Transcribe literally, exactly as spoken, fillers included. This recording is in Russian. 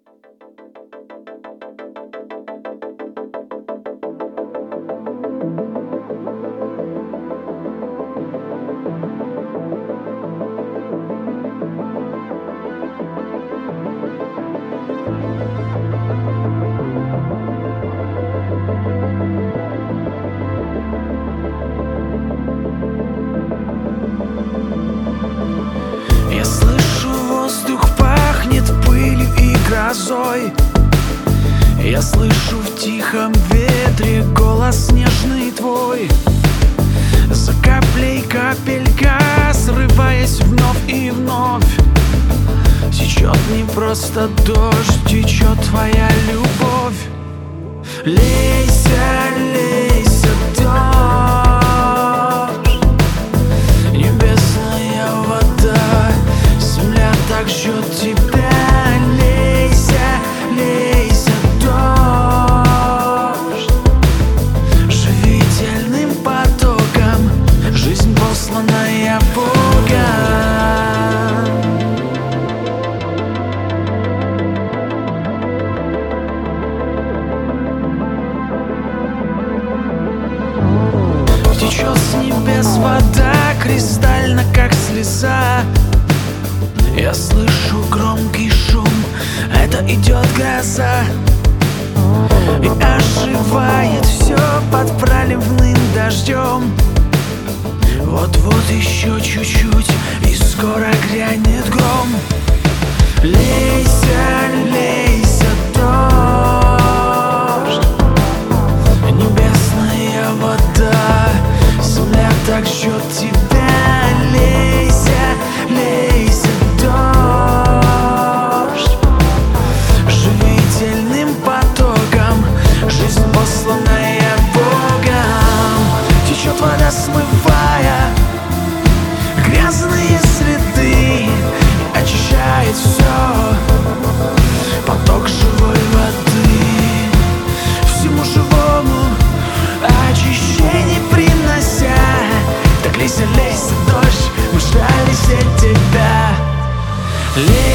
Я слышу, воздух пахнет пылью и грозой. Я слышу в тихом ветре голос нежный твой. За каплей капелька, срываясь вновь и вновь. Течет не просто дождь, течет твоя любовь. Лейся, лейся, дождь, небесная вода, земля так ждет тебя. Лейся, лейся, дождь, живительным потоком, жизнь посланная Богом. Течет с небес вода, кристально, как слеза. Я слышу громкий шум, это идет гроза. И оживает все под проливным дождем. Вот-вот еще чуть-чуть, и скоро грянет гром. Лейся, лейся, дождь, небесная вода, земля так ждет тебя. Лейся, лейся, дождь, живительным потоком, жизнь посланная Богом. Течет вода, смывая грязные следы, и очищает все, поток живой воды. Всему живому очищение принося. Так лейся, лейся, дождь, мы ждали все тебя.